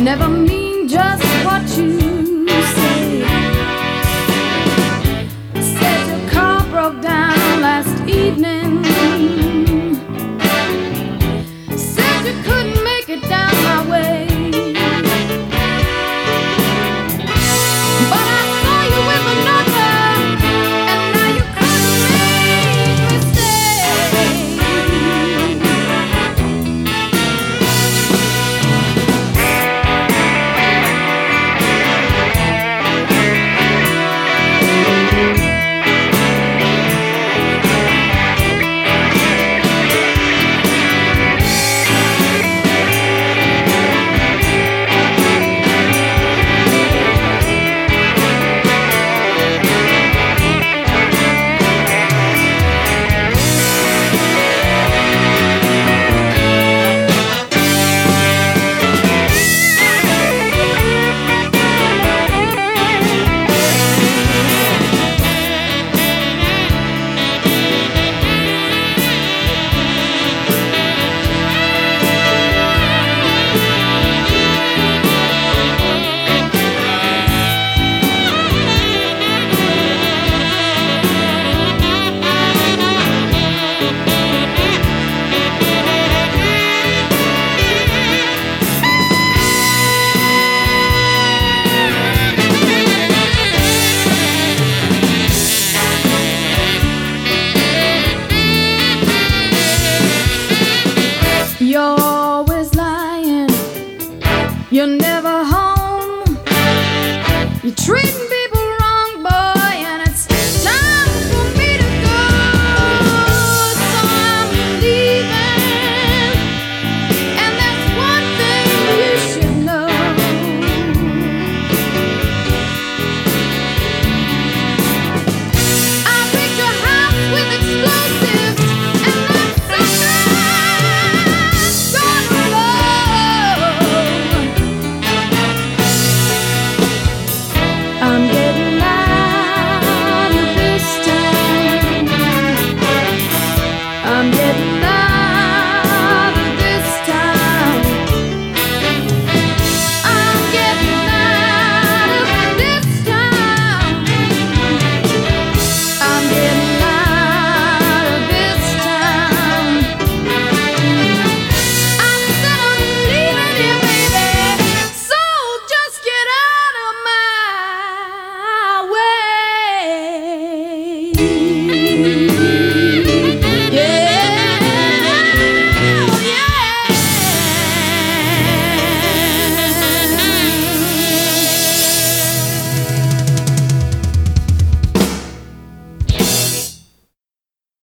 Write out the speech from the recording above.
never mean just what you say. Said your car broke down last evening. Said you couldn't make it down my way. But I saw you with another, and now you couldn't make me stay. You're always lying, you're never home, you treat me